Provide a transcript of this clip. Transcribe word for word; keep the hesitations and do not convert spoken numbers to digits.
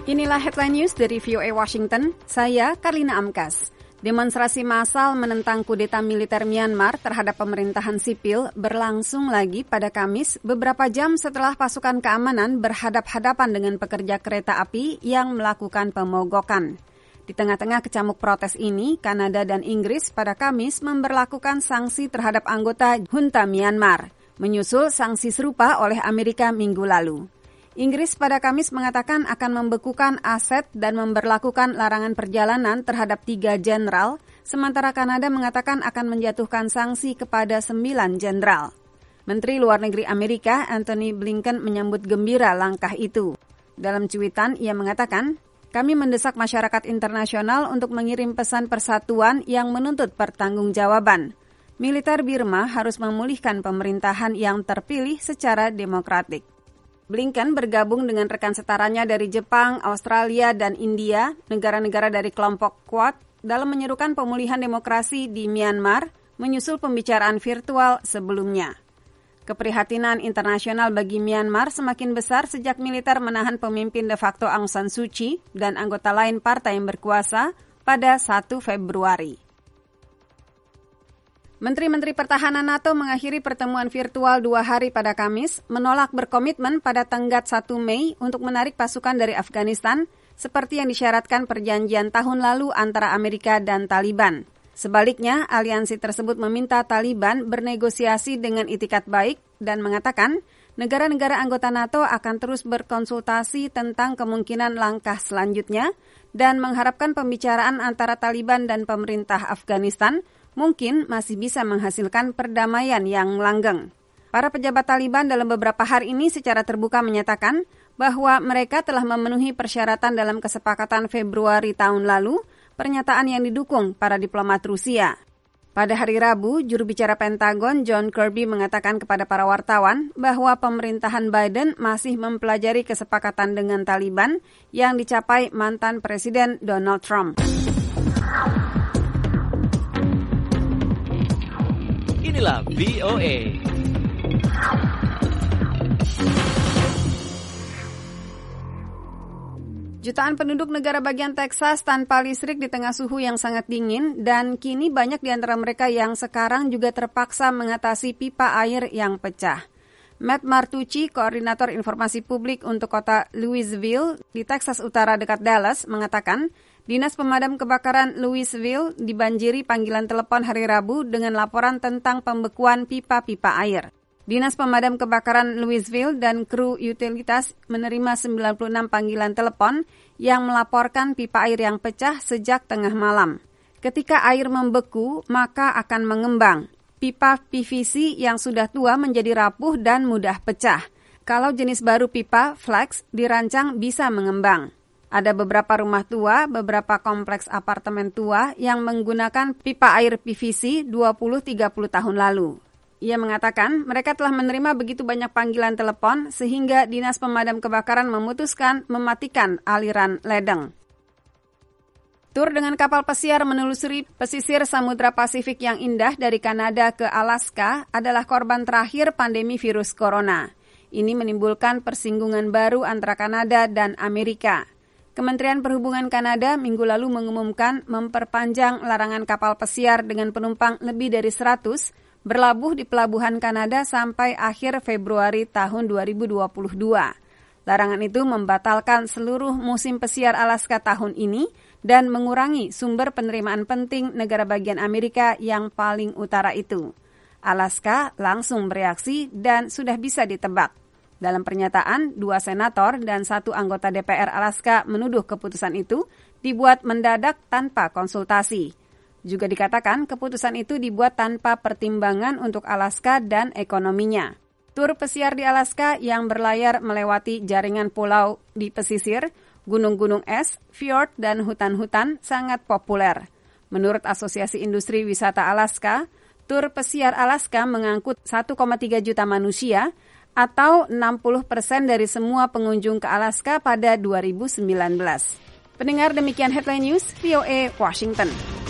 Inilah headline news dari V O A Washington, saya Karlina Amkas. Demonstrasi massal menentang kudeta militer Myanmar terhadap pemerintahan sipil berlangsung lagi pada Kamis beberapa jam setelah pasukan keamanan berhadap-hadapan dengan pekerja kereta api yang melakukan pemogokan. Di tengah-tengah kecamuk protes ini, Kanada dan Inggris pada Kamis memberlakukan sanksi terhadap anggota junta Myanmar, menyusul sanksi serupa oleh Amerika minggu lalu. Inggris pada Kamis mengatakan akan membekukan aset dan memberlakukan larangan perjalanan terhadap tiga jenderal, sementara Kanada mengatakan akan menjatuhkan sanksi kepada sembilan jenderal. Menteri Luar Negeri Amerika Antony Blinken menyambut gembira langkah itu. Dalam cuitan, ia mengatakan, "Kami mendesak masyarakat internasional untuk mengirim pesan persatuan yang menuntut pertanggungjawaban. Militer Birma harus memulihkan pemerintahan yang terpilih secara demokratik." Blinken bergabung dengan rekan setaranya dari Jepang, Australia, dan India, negara-negara dari kelompok Quad, dalam menyerukan pemulihan demokrasi di Myanmar, menyusul pembicaraan virtual sebelumnya. Keprihatinan internasional bagi Myanmar semakin besar sejak militer menahan pemimpin de facto Aung San Suu Kyi dan anggota lain partai yang berkuasa pada satu Februari. Menteri-Menteri Pertahanan NATO mengakhiri pertemuan virtual dua hari pada Kamis, menolak berkomitmen pada tenggat satu Mei untuk menarik pasukan dari Afghanistan, seperti yang disyaratkan perjanjian tahun lalu antara Amerika dan Taliban. Sebaliknya, aliansi tersebut meminta Taliban bernegosiasi dengan itikat baik dan mengatakan negara-negara anggota NATO akan terus berkonsultasi tentang kemungkinan langkah selanjutnya dan mengharapkan pembicaraan antara Taliban dan pemerintah Afghanistan mungkin masih bisa menghasilkan perdamaian yang langgeng. Para pejabat Taliban dalam beberapa hari ini secara terbuka menyatakan bahwa mereka telah memenuhi persyaratan dalam kesepakatan Februari tahun lalu, pernyataan yang didukung para diplomat Rusia. Pada hari Rabu, juru bicara Pentagon John Kirby mengatakan kepada para wartawan bahwa pemerintahan Biden masih mempelajari kesepakatan dengan Taliban yang dicapai mantan Presiden Donald Trump. Inilah V O A. Jutaan penduduk negara bagian Texas tanpa listrik di tengah suhu yang sangat dingin dan kini banyak di antara mereka yang sekarang juga terpaksa mengatasi pipa air yang pecah. Matt Martucci, Koordinator Informasi Publik untuk kota Louisville di Texas Utara dekat Dallas, mengatakan Dinas Pemadam Kebakaran Louisville dibanjiri panggilan telepon hari Rabu dengan laporan tentang pembekuan pipa-pipa air. Dinas Pemadam Kebakaran Louisville dan kru utilitas menerima sembilan puluh enam panggilan telepon yang melaporkan pipa air yang pecah sejak tengah malam. Ketika air membeku, maka akan mengembang. Pipa P V C yang sudah tua menjadi rapuh dan mudah pecah. Kalau jenis baru pipa, flex, dirancang bisa mengembang. Ada beberapa rumah tua, beberapa kompleks apartemen tua yang menggunakan pipa air P V C dua puluh sampai tiga puluh tahun lalu. Ia mengatakan mereka telah menerima begitu banyak panggilan telepon sehingga Dinas Pemadam Kebakaran memutuskan mematikan aliran ledeng. Tur dengan kapal pesiar menelusuri pesisir Samudra Pasifik yang indah dari Kanada ke Alaska adalah korban terakhir pandemi virus corona. Ini menimbulkan persinggungan baru antara Kanada dan Amerika. Kementerian Perhubungan Kanada minggu lalu mengumumkan memperpanjang larangan kapal pesiar dengan penumpang lebih dari seratus berlabuh di pelabuhan Kanada sampai akhir Februari tahun dua ribu dua puluh dua. Larangan itu membatalkan seluruh musim pesiar Alaska tahun ini dan mengurangi sumber penerimaan penting negara bagian Amerika yang paling utara itu. Alaska langsung bereaksi dan sudah bisa ditebak. Dalam pernyataan, dua senator dan satu anggota D P R Alaska menuduh keputusan itu dibuat mendadak tanpa konsultasi. Juga dikatakan keputusan itu dibuat tanpa pertimbangan untuk Alaska dan ekonominya. Tur pesiar di Alaska yang berlayar melewati jaringan pulau di pesisir, gunung-gunung es, fjord, dan hutan-hutan sangat populer. Menurut Asosiasi Industri Wisata Alaska, tur pesiar Alaska mengangkut satu koma tiga juta manusia atau enam puluh persen dari semua pengunjung ke Alaska pada dua ribu sembilan belas. Pendengar, demikian Headline News V O A Washington.